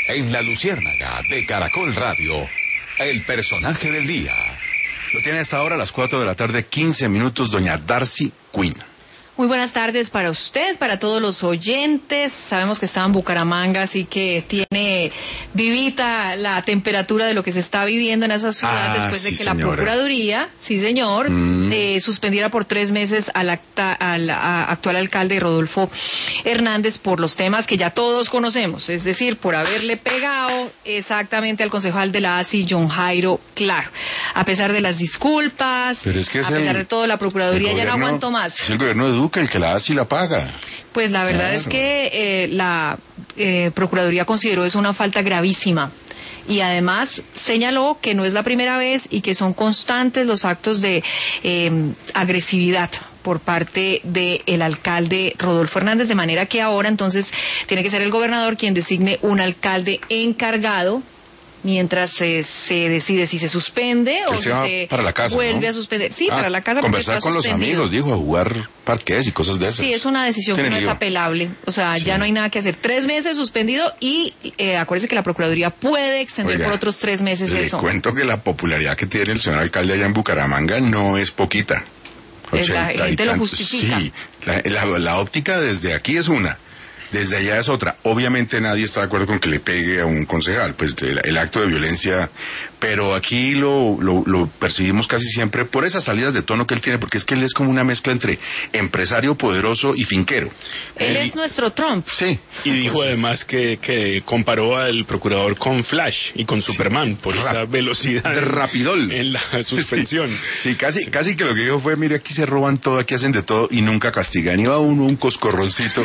En La Luciérnaga de Caracol Radio, el personaje del día. Lo tiene hasta ahora a las 4 de la tarde, 15 minutos, doña Darcy Quinn. Muy buenas tardes para usted, para todos los oyentes. Sabemos que está en Bucaramanga, así que tiene vivita la temperatura de lo que se está viviendo en esa ciudad después de que la Procuraduría, sí señor, suspendiera por 3 meses al actual alcalde Rodolfo Hernández por los temas que ya todos conocemos, es decir, por haberle pegado exactamente al concejal de la ASI, John Jairo Claro. A pesar de las disculpas, pero es que a pesar de todo, la Procuraduría ya no aguantó más. Es el gobierno de Duque el que la hace y la paga. Pues la verdad es que la Procuraduría consideró eso una falta gravísima y además señaló que no es la primera vez y que son constantes los actos de agresividad por parte del alcalde Rodolfo Hernández, de manera que ahora entonces tiene que ser el gobernador quien designe un alcalde encargado mientras se decide si se suspende o si se para la casa, vuelve ¿no? A suspender. Sí, para la casa. Conversar con los amigos, dijo, a jugar parqués y cosas de esas. Sí, es una decisión que no es apelable. O sea, ya no hay nada que hacer. 3 meses suspendido y acuérdese que la Procuraduría puede extender por otros 3 meses eso. Le cuento que la popularidad que tiene el señor alcalde allá en Bucaramanga no es poquita. La gente lo justifica. Sí, la óptica desde aquí es una. Desde allá es otra. Obviamente nadie está de acuerdo con que le pegue a un concejal, pues el acto de violencia, pero aquí lo percibimos casi siempre por esas salidas de tono que él tiene, porque es que él es como una mezcla entre empresario poderoso y finquero. Él es nuestro Trump. Sí. Y dijo además que comparó al procurador con Flash y con Superman por esa velocidad de rapidol en la suspensión. Sí, casi que lo que dijo fue, mire, aquí se roban todo, aquí hacen de todo y nunca castigan. Iba uno un coscorroncito.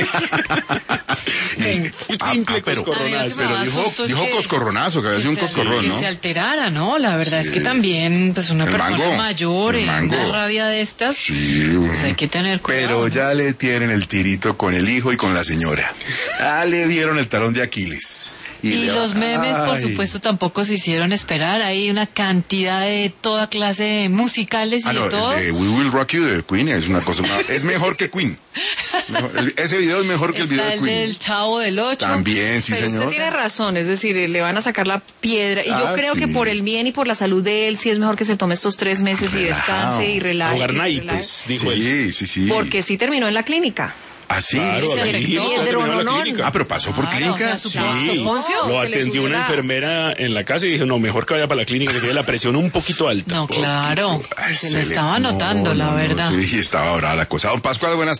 Simple coscorronazo. Pero dijo coscorronazo, que había sido un coscorrón, ¿no? Que se alterara, ¿no? La verdad es que también, pues una persona mayor en una rabia de estas, pues hay que tener cuidado. Pero ya le tienen el tirito con el hijo y con la señora. Ya le vieron el talón de Aquiles. Y los memes, por supuesto, tampoco se hicieron esperar. Hay una cantidad de toda clase de musicales y de todo. El de We Will Rock You de Queen es una cosa... es mejor que Queen. Ese video es mejor que el video de Queen. El del Chavo del Ocho. También, sí, pero señor. Usted tiene razón, es decir, le van a sacar la piedra. Y yo creo que por el bien y por la salud de él, sí es mejor que se tome estos 3 meses y descanse y relaje. Jugar naipes, dijo él. Sí. Porque sí terminó en la clínica. ¿Ah, sí? Claro, pero pasó por clínica. Sí, lo atendió una enfermera en la casa y dijo, no, mejor que vaya para la clínica, que tiene la presión un poquito alta. No, claro, se lo estaba notando, la verdad. Sí, estaba brava la cosa. Don Pascual, buenas tardes.